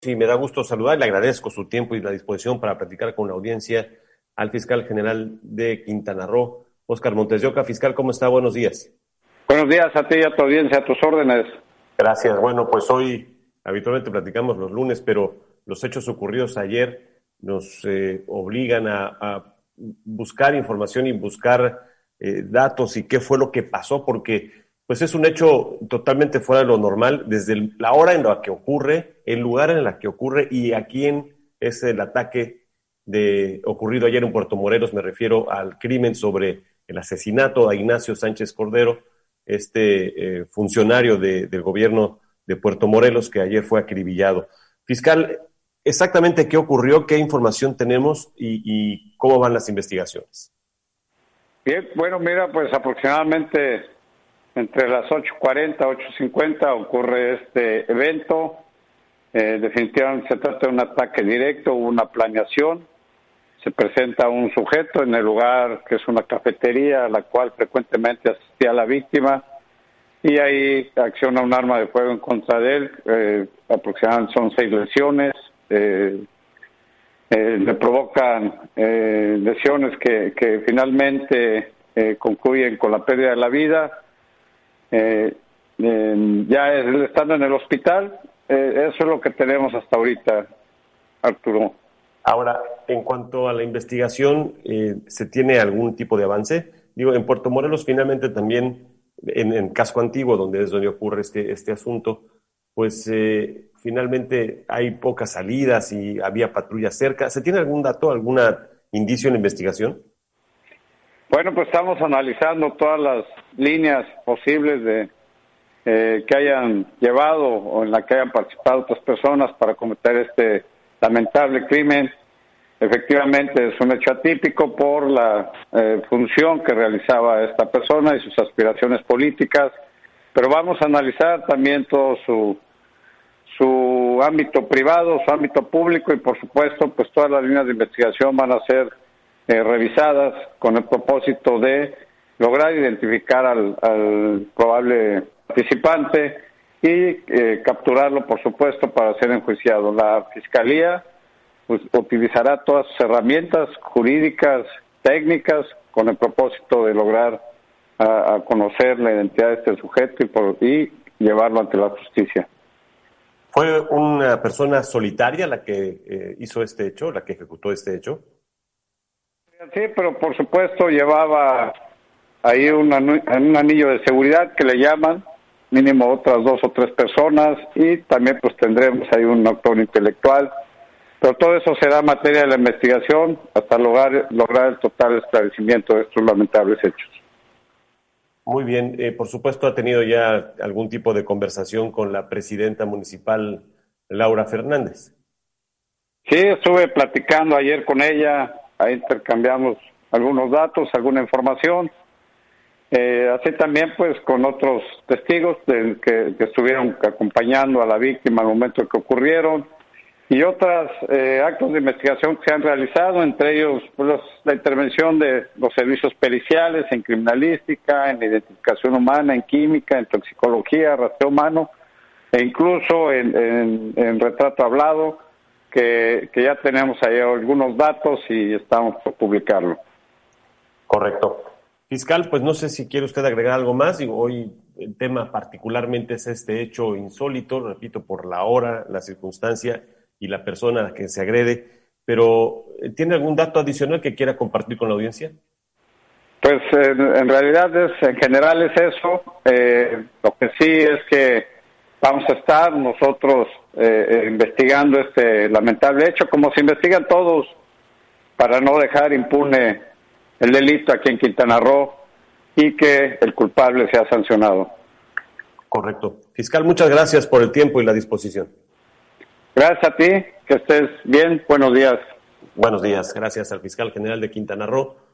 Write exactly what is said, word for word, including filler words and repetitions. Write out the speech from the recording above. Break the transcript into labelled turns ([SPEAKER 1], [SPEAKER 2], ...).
[SPEAKER 1] Sí, me da gusto saludar, le agradezco su tiempo y la disposición para platicar con la audiencia al fiscal general de Quintana Roo, Óscar Montes de Oca. Fiscal, ¿cómo está? Buenos días.
[SPEAKER 2] Buenos días a ti y a tu audiencia, a tus órdenes.
[SPEAKER 1] Gracias. Bueno, pues hoy habitualmente platicamos los lunes, pero los hechos ocurridos ayer nos eh, obligan a, a buscar información y buscar eh, datos y qué fue lo que pasó, porque pues es un hecho totalmente fuera de lo normal, desde el, la hora en la que ocurre, el lugar en el que ocurre y a quién es el ataque de, ocurrido ayer en Puerto Morelos. Me refiero al crimen sobre el asesinato a Ignacio Sánchez Cordero, este eh, funcionario de, del gobierno de Puerto Morelos que ayer fue acribillado. Fiscal, exactamente qué ocurrió, qué información tenemos y, y cómo van las investigaciones.
[SPEAKER 2] Bien, bueno, mira, pues aproximadamente entre las ocho cuarenta, ocho cincuenta ocurre este evento. Eh, definitivamente se trata de un ataque directo, una planeación. Se presenta un sujeto en el lugar que es una cafetería a la cual frecuentemente asistía la víctima y ahí acciona un arma de fuego en contra de él. Eh, aproximadamente son seis lesiones. Eh, eh, le provocan eh, lesiones que, que finalmente eh, concluyen con la pérdida de la vida. Eh, eh, ya es, estando en el hospital, eh, eso es lo que tenemos hasta ahorita, Arturo.
[SPEAKER 1] Ahora, en cuanto a la investigación, eh, ¿se tiene algún tipo de avance? Digo, en Puerto Morelos finalmente también, en, en Casco Antiguo, donde es donde ocurre este, este asunto, pues eh, finalmente hay pocas salidas y había patrullas cerca. ¿Se tiene algún dato, algún indicio en la investigación?
[SPEAKER 2] Bueno, pues estamos analizando todas las líneas posibles de eh, que hayan llevado o en la que hayan participado otras personas para cometer este lamentable crimen. Efectivamente es un hecho atípico por la eh, función que realizaba esta persona y sus aspiraciones políticas, pero vamos a analizar también todo su su ámbito privado, su ámbito público y por supuesto pues todas las líneas de investigación van a ser eh, revisadas con el propósito de lograr identificar al, al probable participante y eh, capturarlo, por supuesto, para ser enjuiciado. La Fiscalía pues, utilizará todas sus herramientas jurídicas, técnicas, con el propósito de lograr a, a conocer la identidad de este sujeto y, por, y llevarlo ante la justicia.
[SPEAKER 1] ¿Fue una persona solitaria la que eh, hizo este hecho, la que ejecutó este hecho?
[SPEAKER 2] Sí, pero por supuesto llevaba ahí un, un anillo de seguridad que le llaman, mínimo otras dos o tres personas, y también pues tendremos ahí un autor intelectual, pero todo eso será materia de la investigación hasta lograr, lograr el total esclarecimiento de estos lamentables hechos.
[SPEAKER 1] Muy bien, eh, por supuesto ha tenido ya algún tipo de conversación con la presidenta municipal Laura Fernández.
[SPEAKER 2] Sí, estuve platicando ayer con ella, ahí intercambiamos algunos datos, alguna información. Eh, así también pues con otros testigos de, que, que estuvieron acompañando a la víctima al momento que ocurrieron y otros eh, actos de investigación que se han realizado, entre ellos pues, los, la intervención de los servicios periciales en criminalística, en identificación humana, en química, en toxicología, rastreo humano e incluso en, en, en retrato hablado, que, que ya tenemos ahí algunos datos y estamos por publicarlo.
[SPEAKER 1] Correcto. Fiscal, pues no sé si quiere usted agregar algo más. Digo, hoy el tema particularmente es este hecho insólito, repito, por la hora, la circunstancia y la persona a la que se agrede, pero ¿tiene algún dato adicional que quiera compartir con la audiencia?
[SPEAKER 2] Pues en, en realidad es, en general es eso. Eh, lo que sí es que vamos a estar nosotros eh, investigando este lamentable hecho, como se investigan todos, para no dejar impune el delito aquí en Quintana Roo y que el culpable sea sancionado.
[SPEAKER 1] Correcto. Fiscal, muchas gracias por el tiempo y la disposición.
[SPEAKER 2] Gracias a ti, que estés bien, buenos días.
[SPEAKER 1] Buenos días, gracias al fiscal general de Quintana Roo,